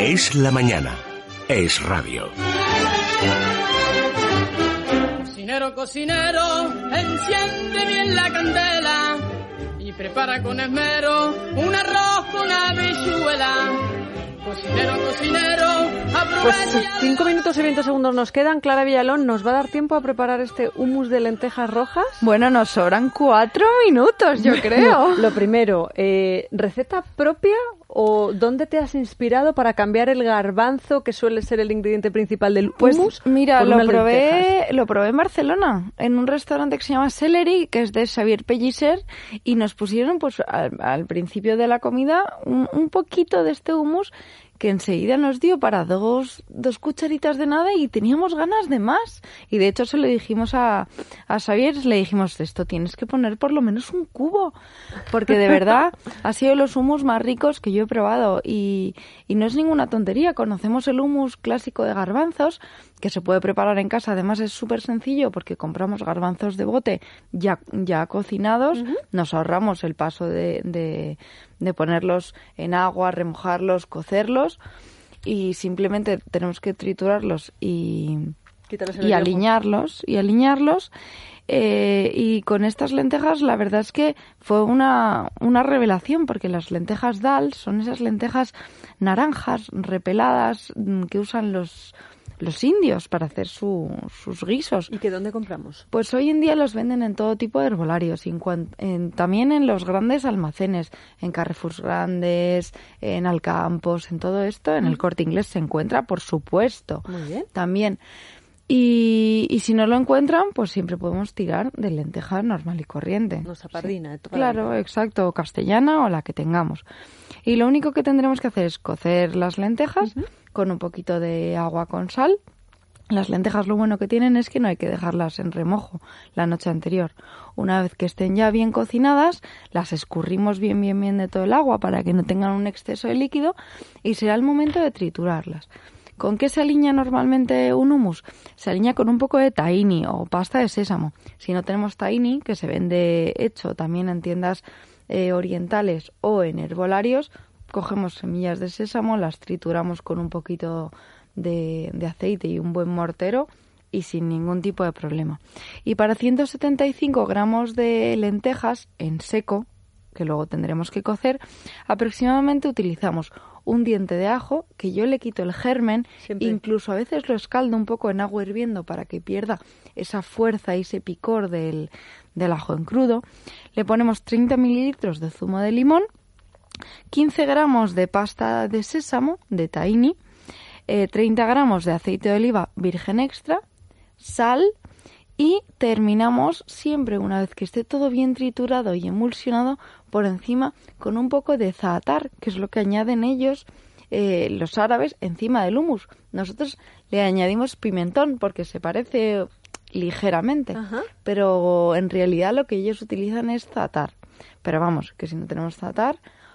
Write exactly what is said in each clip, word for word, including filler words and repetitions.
Es la mañana. Es radio. Cocinero, cocinero, enciende bien la candela y prepara con esmero un arroz con habichuela. Cocinero, cocinero, aprovecha... Pues cinco minutos y veinte segundos nos quedan. Clara Villalón, ¿nos va a dar tiempo a preparar este hummus de lentejas rojas? Bueno, nos sobran cuatro minutos, yo creo. Lo primero, eh, ¿receta propia o dónde te has inspirado para cambiar el garbanzo, que suele ser el ingrediente principal del pues, hummus? Mira, lo probé, lentejas? lo probé en Barcelona, en un restaurante que se llama Celery, que es de Xavier Pellicer, y nos pusieron pues al, al principio de la comida un, un poquito de este hummus que enseguida nos dio para dos, dos cucharitas de nada y teníamos ganas de más. Y de hecho se lo dijimos a, a Xavier, le dijimos, esto tienes que poner por lo menos un cubo, porque de verdad ha sido los hummus más ricos que yo he probado y, y no es ninguna tontería. Conocemos el hummus clásico de garbanzos, que se puede preparar en casa, además es súper sencillo porque compramos garbanzos de bote ya, ya cocinados, uh-huh. Nos ahorramos el paso de, de, de ponerlos en agua, remojarlos, cocerlos y simplemente tenemos que triturarlos y, y aliñarlos y aliñarlos eh, y con estas lentejas la verdad es que fue una, una revelación porque las lentejas dal son esas lentejas naranjas repeladas que usan los los indios para hacer su, sus guisos. ¿Y que dónde compramos? Pues hoy en día los venden en todo tipo de herbolarios, en, en, también en los grandes almacenes, en Carrefour grandes, en Alcampos, en todo esto, en el Corte Inglés se encuentra, por supuesto. Muy bien. También. Y, y si no lo encuentran, pues siempre podemos tirar de lenteja normal y corriente. Nuestra pardina. Sí. Claro, exacto, castellana o la que tengamos. Y lo único que tendremos que hacer es cocer las lentejas uh-huh. con un poquito de agua con sal. Las lentejas lo bueno que tienen es que no hay que dejarlas en remojo la noche anterior. Una vez que estén ya bien cocinadas, las escurrimos bien, bien, bien de todo el agua para que no tengan un exceso de líquido y será el momento de triturarlas. ¿Con qué se aliña normalmente un hummus? Se aliña con un poco de tahini o pasta de sésamo. Si no tenemos tahini, que se vende hecho también en tiendas eh, orientales o en herbolarios, cogemos semillas de sésamo, las trituramos con un poquito de, de aceite y un buen mortero y sin ningún tipo de problema. Y para ciento setenta y cinco gramos de lentejas en seco, que luego tendremos que cocer, aproximadamente utilizamos un diente de ajo, que yo le quito el germen, siempre. Incluso a veces lo escaldo un poco en agua hirviendo para que pierda esa fuerza y ese picor del, del ajo en crudo. Le ponemos treinta mililitros de zumo de limón, quince gramos de pasta de sésamo, de tahini, eh, treinta gramos de aceite de oliva virgen extra, sal y terminamos siempre, una vez que esté todo bien triturado y emulsionado, por encima con un poco de zaatar, que es lo que añaden ellos, eh, los árabes, encima del hummus. Nosotros le añadimos pimentón porque se parece ligeramente, Ajá. pero en realidad lo que ellos utilizan es zaatar. Pero vamos, que si no tenemos zaatar,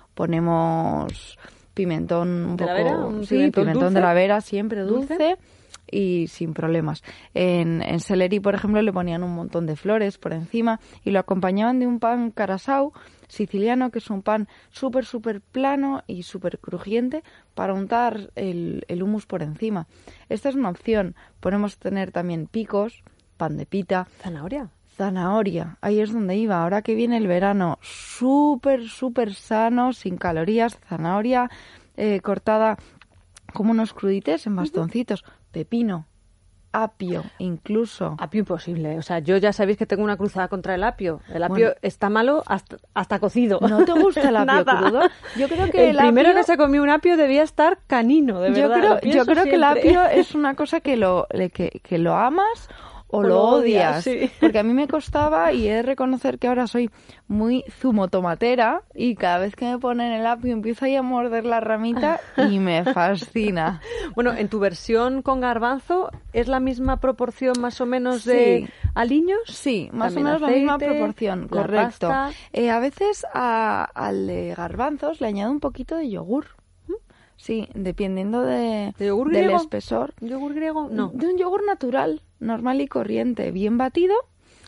ponemos pimentón un ¿De poco... la vera? ¿Un sí, pimentón pimentón dulce? de la vera, siempre dulce. ¿Dulce? Y sin problemas. En, en Celery, por ejemplo, le ponían un montón de flores por encima y lo acompañaban de un pan carasau siciliano, que es un pan súper, súper plano y súper crujiente para untar el, el hummus por encima. Esta es una opción. Podemos tener también picos, pan de pita. ¿Zanahoria? Zanahoria, ahí es donde iba. Ahora que viene el verano, súper, súper sano, sin calorías, zanahoria eh, cortada como unos crudites en bastoncitos. Uh-huh. Pepino, apio, incluso. Apio imposible. O sea, yo ya sabéis que tengo una cruzada contra el apio. El apio Bueno, está malo hasta, hasta cocido. ¿No te gusta el apio Nada. crudo? Yo creo que el, el primero apio... que se comió un apio debía estar canino, de yo verdad. Creo, yo creo que el apio es una cosa que lo, que, que lo amas o, o lo odias, sí. Porque a mí me costaba y he de reconocer que ahora soy muy zumotomatera y cada vez que me ponen el apio empiezo ahí a morder la ramita y me fascina. Bueno, en tu versión con garbanzo, ¿es la misma proporción más o menos de sí. aliños? Sí, más También o menos aceite, la misma proporción, correcto. Pasta. Eh, a veces a, al de garbanzos le añado un poquito de yogur. Sí, dependiendo de, ¿De yogur del griego? espesor. ¿Yogur griego? No. De un yogur natural, normal y corriente, bien batido,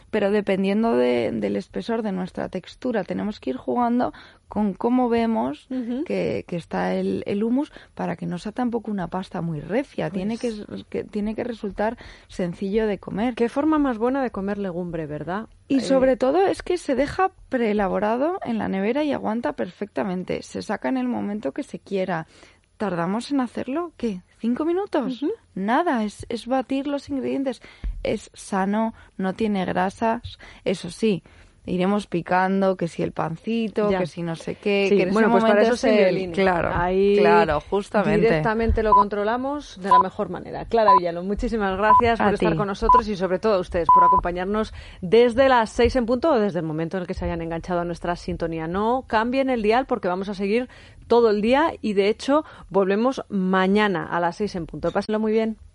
pero dependiendo de, del espesor de nuestra textura, tenemos que ir jugando con cómo vemos uh-huh. que, que está el, el hummus para que no sea tampoco una pasta muy recia. Pues... Tiene que, que tiene que resultar sencillo de comer. Qué forma más buena de comer legumbre, ¿verdad? Y sobre eh... todo es que se deja preelaborado en la nevera y aguanta perfectamente. Se saca en el momento que se quiera. ¿Tardamos en hacerlo? ¿Qué? ¿Cinco minutos? Uh-huh. Nada, es, es batir los ingredientes. Es sano, no tiene grasas. Eso sí, iremos picando, que si el pancito, ya. que si no sé qué. Sí, que en bueno, ese pues para eso es el el... Claro, ahí claro, justamente. Directamente lo controlamos de la mejor manera. Clara Villalón, muchísimas gracias a por ti. estar con nosotros y sobre todo a ustedes por acompañarnos desde las seis en punto o desde el momento en el que se hayan enganchado a nuestra sintonía. No cambien el dial porque vamos a seguir todo el día y de hecho volvemos mañana a las seis en punto. Pásenlo muy bien.